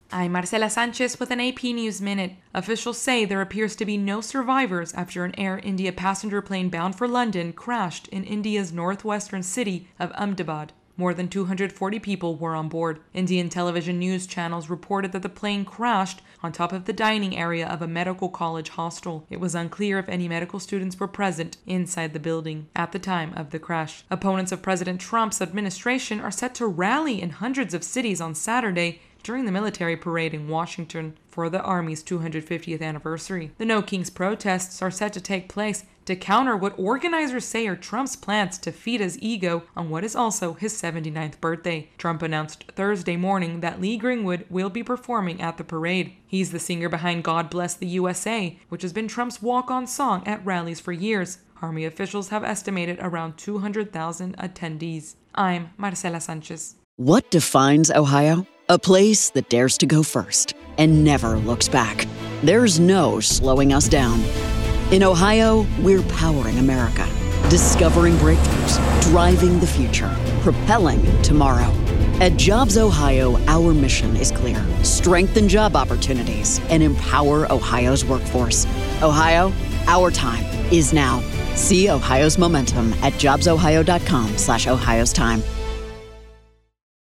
I'm Marcela Sanchez with an AP News Minute. Officials say there appears to be no survivors after an Air India passenger plane bound for London crashed in India's northwestern city of Ahmedabad. More than 240 people were on board. Indian television news channels reported that the plane crashed on top of the dining area of a medical college hostel. It was unclear if any medical students were present inside the building at the time of the crash. Opponents of President Trump's administration are set to rally in hundreds of cities on Saturday during the military parade in Washington for the Army's 250th anniversary. The No Kings protests are set to take place to counter what organizers say are Trump's plans to feed his ego on what is also his 79th birthday. Trump announced Thursday morning that Lee Greenwood will be performing at the parade. He's the singer behind God Bless the USA, which has been Trump's walk-on song at rallies for years. Army officials have estimated around 200,000 attendees. I'm Marcela Sanchez. What defines Ohio? A place that dares to go first and never looks back. There's no slowing us down. In Ohio, we're powering America, discovering breakthroughs, driving the future, propelling tomorrow. At Jobs Ohio, our mission is clear: strengthen job opportunities and empower Ohio's workforce. Ohio, our time is now. See Ohio's momentum at jobsohio.com/Ohio's time.